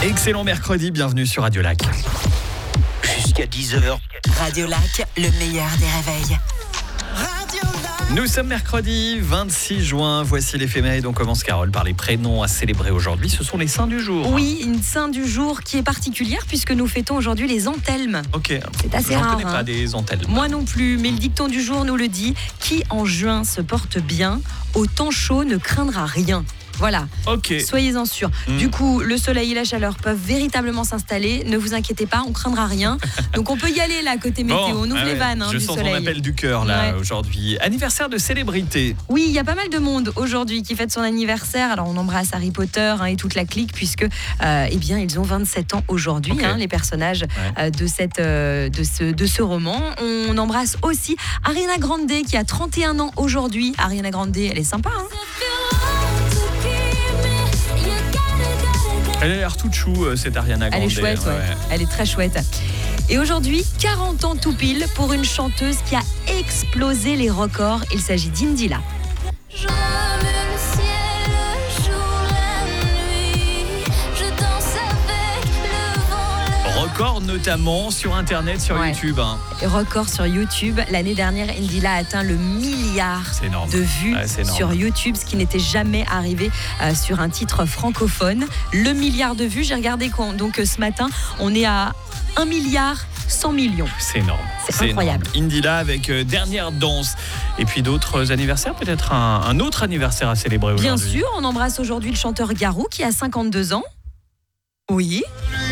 Excellent mercredi, bienvenue sur Radio Lac. Jusqu'à 10h. Radio Lac, le meilleur des réveils. Nous sommes mercredi 26 juin, voici l'éphéméride. On commence, Carole, par les prénoms à célébrer aujourd'hui. Ce sont les saints du jour. Oui, une saint du jour qui est particulière puisque nous fêtons aujourd'hui les Anthelmes. Ok, C'est assez j'en rare. connais pas des Anthelmes. Moi non plus, mais le dicton du jour nous le dit. Qui en juin se porte bien, au temps chaud ne craindra rien. Voilà, Ok. soyez-en sûrs. Du coup, le soleil et la chaleur peuvent véritablement s'installer. Ne vous inquiétez pas, on craindra rien. Donc on peut y aller là, côté météo. On ouvre les vannes Je du sens soleil. ton appel du cœur là Ouais. aujourd'hui. Anniversaire de célébrité. Oui, il y a pas mal de monde aujourd'hui qui fête son anniversaire. Alors on embrasse Harry Potter et toute la clique puisque eh bien ils ont 27 ans aujourd'hui, Ok. les personnages de ce roman. On embrasse aussi Ariana Grande qui a 31 ans aujourd'hui. Ariana Grande, elle est sympa. Elle a l'air toute chou, cette Ariana Grande. Elle est chouette, ouais. Elle est très chouette. Et aujourd'hui, 40 ans tout pile pour une chanteuse qui a explosé les records. Il s'agit d'Indila. Record notamment sur Internet, sur Ouais. YouTube. Record sur YouTube. L'année dernière, Indila a atteint le milliard C'est énorme. de vues Ouais, c'est énorme. sur YouTube, ce qui n'était jamais arrivé sur un titre francophone. Le milliard de vues, j'ai regardé donc ce matin, on est à 1 milliard 100 millions. C'est énorme. C'est incroyable. Énorme. Indila avec Dernière danse. Et puis d'autres anniversaires, peut-être un autre anniversaire à célébrer aujourd'hui. Bien sûr, on embrasse aujourd'hui le chanteur Garou qui a 52 ans. Oui.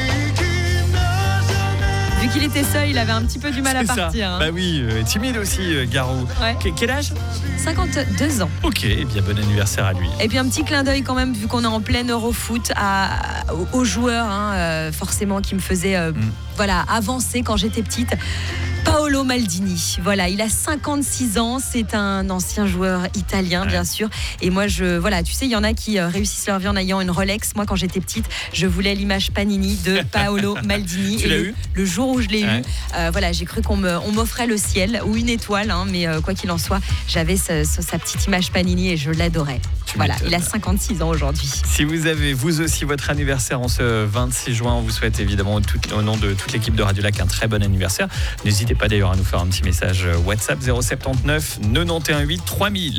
Vu qu'il était seul, il avait un petit peu du mal à C'est ça. partir. Bah oui, timide aussi, Garou. Ouais. Quel âge ? 52 ans. Ok, eh bien bon anniversaire à lui. Et puis un petit clin d'œil quand même, vu qu'on est en plein Eurofoot, aux joueurs, forcément, qui me faisaient avancer quand j'étais petite. Paolo Maldini, voilà, il a 56 ans, c'est un ancien joueur italien, bien sûr. Et moi, tu sais, il y en a qui réussissent leur vie en ayant une Rolex. Moi, quand j'étais petite, je voulais l'image Panini de Paolo Maldini. Tu l'as eu ? Le jour où je l'ai eu, j'ai cru qu'on m'offrait le ciel ou une étoile, mais quoi qu'il en soit, j'avais sa petite image Panini et je l'adorais. Voilà, m'étonnes. il a 56 ans aujourd'hui. Si vous avez vous aussi votre anniversaire en ce 26 juin, on vous souhaite évidemment au nom de toute l'équipe de Radio Lac un très bon anniversaire. N'hésitez pas d'ailleurs à nous faire un petit message WhatsApp 079 91 8 3000.